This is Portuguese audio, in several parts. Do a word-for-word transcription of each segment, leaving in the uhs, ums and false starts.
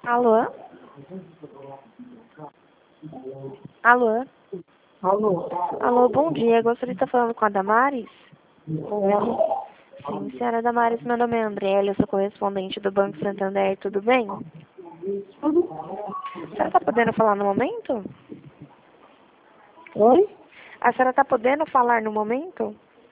Alô? Alô? Alô? Alô, bom dia. Gostaria de estar falando com a Damares? É, Sim, senhora Damares, meu nome é Andrélia, eu sou correspondente do Banco Santander, tudo bem? A senhora está podendo falar no momento? oi? A senhora está podendo falar no momento?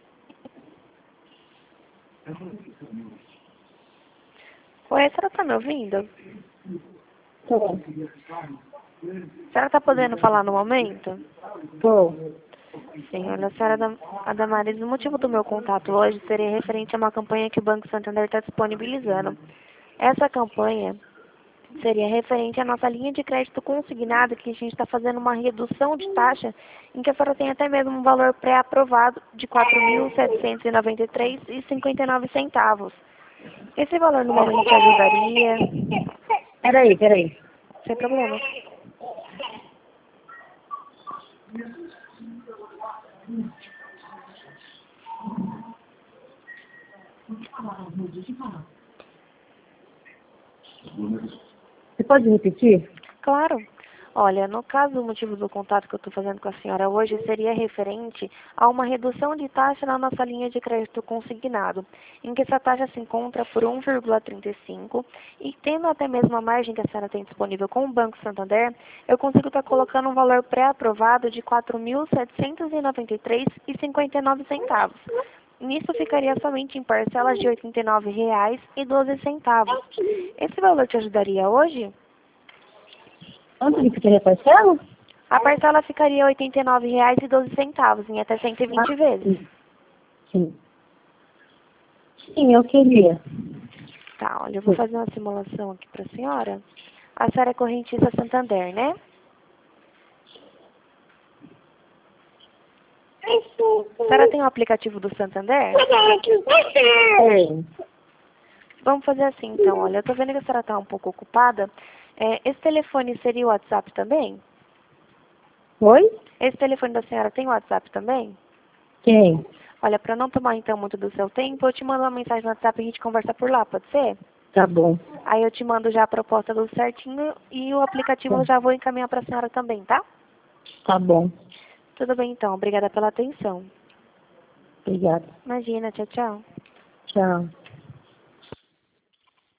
Oi, a senhora está me ouvindo? Tô. A senhora está podendo falar no momento? Tô. Sim, olha, a senhora Dam- a Damares, o motivo do meu contato hoje seria referente a uma campanha que o Banco Santander está disponibilizando. Essa campanha seria referente à nossa linha de crédito consignado, que a gente está fazendo uma redução de taxa, em que a senhora tem até mesmo um valor pré-aprovado de quatro mil setecentos e noventa e três reais e cinquenta e nove centavos. Esse valor no momento te ajudaria? Peraí, peraí. Sem problema. Você pode repetir? Claro. Olha, no caso, o motivo do contato que eu estou fazendo com a senhora hoje seria referente a uma redução de taxa na nossa linha de crédito consignado, em que essa taxa se encontra por um vírgula trinta e cinco e tendo até mesmo a margem que a senhora tem disponível com o Banco Santander, eu consigo estar colocando um valor pré-aprovado de quatro mil setecentos e noventa e três reais e cinquenta e nove centavos. Nisso ficaria somente em parcelas de oitenta e nove reais e doze centavos. Esse valor te ajudaria hoje? Quanto que ficaria parcela? A parcela ficaria oitenta e nove reais e doze centavos em até cento e vinte Ah, vezes. sim. Sim. Sim, eu queria. Tá, olha, eu vou fazer uma simulação aqui para a senhora. A senhora é correntista Santander, né? A senhora tem o aplicativo do Santander? Tem. Vamos fazer assim, então. Olha, eu tô vendo que a senhora tá um pouco ocupada. É, esse telefone seria o WhatsApp também? Oi? Esse telefone da senhora tem WhatsApp também? Quem? Olha, para não tomar então muito do seu tempo, eu te mando uma mensagem no WhatsApp e a gente conversa por lá, pode ser? Tá bom. Aí eu te mando já a proposta do certinho e o aplicativo eu já vou encaminhar para a senhora também, tá? Tá bom. Tudo bem então, obrigada pela atenção. Obrigada. Imagina, tchau, tchau. Tchau.